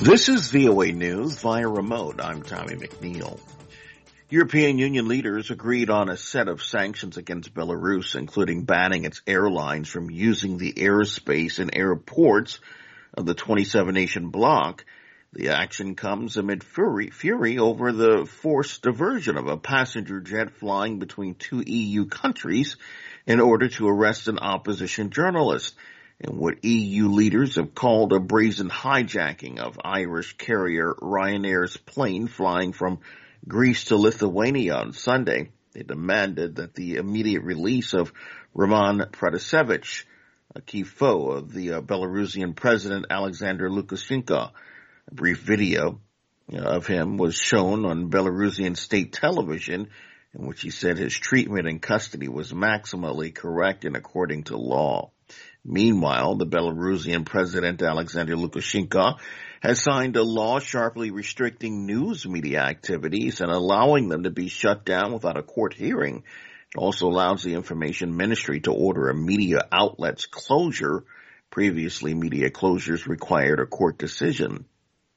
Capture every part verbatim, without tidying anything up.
This is V O A News via remote. I'm Tommy McNeil. European Union leaders agreed on a set of sanctions against Belarus, including banning its airlines from using the airspace and airports of the twenty-seven nation bloc. The action comes amid fury, fury over the forced diversion of a passenger jet flying between two E U countries in order to arrest an opposition journalist, in what E U leaders have called a brazen hijacking of Irish carrier Ryanair's plane flying from Greece to Lithuania on Sunday. They demanded that the immediate release of Roman Protasevich, a key foe of the uh, Belarusian president Alexander Lukashenko. A brief video uh, of him was shown on Belarusian state television, in which he said his treatment in custody was maximally correct and according to law. Meanwhile, the Belarusian president Alexander Lukashenko has signed a law sharply restricting news media activities and allowing them to be shut down without a court hearing. It also allows the information ministry to order a media outlet's closure. Previously, media closures required a court decision.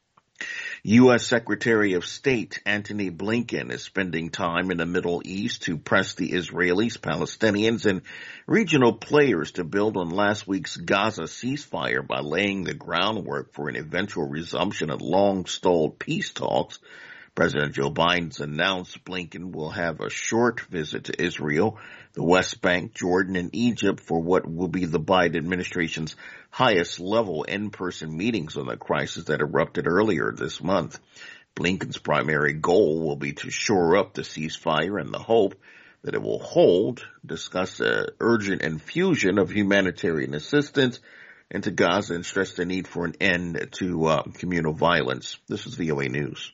U S. Secretary of State Antony Blinken is spending time in the Middle East to press the Israelis, Palestinians, and regional players to build on last week's Gaza ceasefire by laying the groundwork for an eventual resumption of long-stalled peace talks. President Joe Biden's announced Blinken will have a short visit to Israel, the West Bank, Jordan, and Egypt for what will be the Biden administration's highest-level in-person meetings on the crisis that erupted earlier this month. Blinken's primary goal will be to shore up the ceasefire in the hope that it will hold, discuss an urgent infusion of humanitarian assistance into Gaza, and stress the need for an end to uh, communal violence. This is V O A News.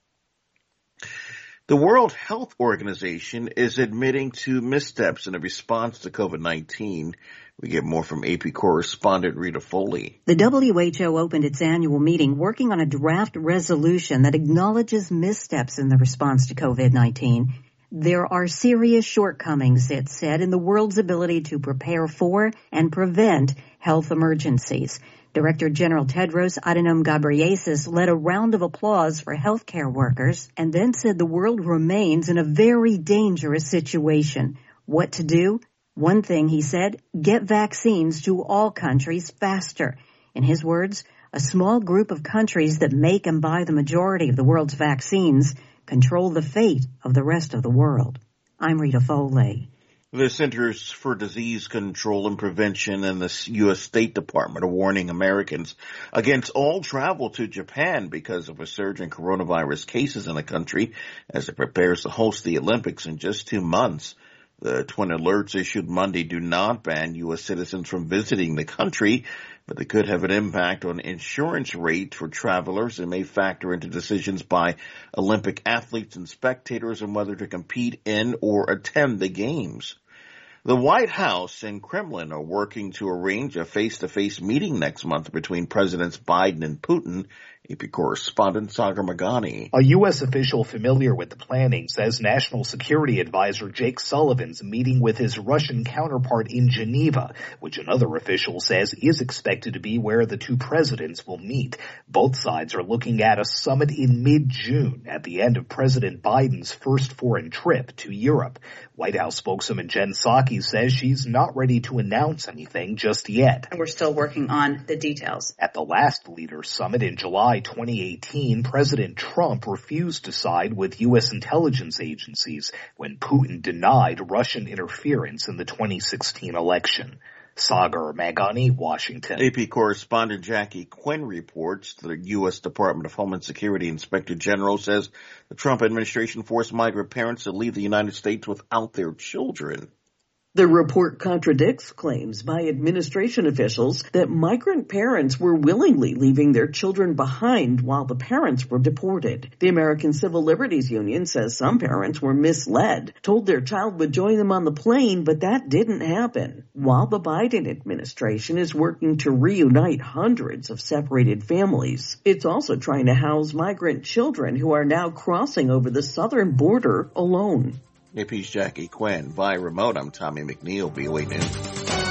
The World Health Organization is admitting to missteps in the response to COVID nineteen. We get more from A P correspondent Rita Foley. The W H O opened its annual meeting working on a draft resolution that acknowledges missteps in the response to COVID nineteen. There are serious shortcomings, it said, in the world's ability to prepare for and prevent health emergencies. Director General Tedros Adhanom Ghebreyesus led a round of applause for healthcare workers and then said the world remains in a very dangerous situation. What to do? One thing, he said, get vaccines to all countries faster. In his words, a small group of countries that make and buy the majority of the world's vaccines control the fate of the rest of the world. I'm Rita Foley. The Centers for Disease Control and Prevention and the U S. State Department are warning Americans against all travel to Japan because of a surge in coronavirus cases in the country as it prepares to host the Olympics in just two months. The twin alerts issued Monday do not ban U S citizens from visiting the country, but they could have an impact on insurance rates for travelers and may factor into decisions by Olympic athletes and spectators on whether to compete in or attend the games. The White House and Kremlin are working to arrange a face-to-face meeting next month between Presidents Biden and Putin. A P correspondent Sagar Magani. A U S official familiar with the planning says National Security Advisor Jake Sullivan's meeting with his Russian counterpart in Geneva, which another official says is expected to be where the two presidents will meet. Both sides are looking at a summit in mid-June at the end of President Biden's first foreign trip to Europe. White House spokeswoman Jen Psaki says she's not ready to announce anything just yet. And we're still working on the details. At the last Leaders Summit in July twenty eighteen, President Trump refused to side with U S intelligence agencies when Putin denied Russian interference in the twenty sixteen election. Sagar Magani, Washington. A P correspondent Jackie Quinn reports the U S. Department of Homeland Security Inspector General says the Trump administration forced migrant parents to leave the United States without their children. The report contradicts claims by administration officials that migrant parents were willingly leaving their children behind while the parents were deported. The American Civil Liberties Union says some parents were misled, told their child would join them on the plane, but that didn't happen. While the Biden administration is working to reunite hundreds of separated families, it's also trying to house migrant children who are now crossing over the southern border alone. A P's Jackie Quinn. Via remote, I'm Tommy McNeil, V O A News.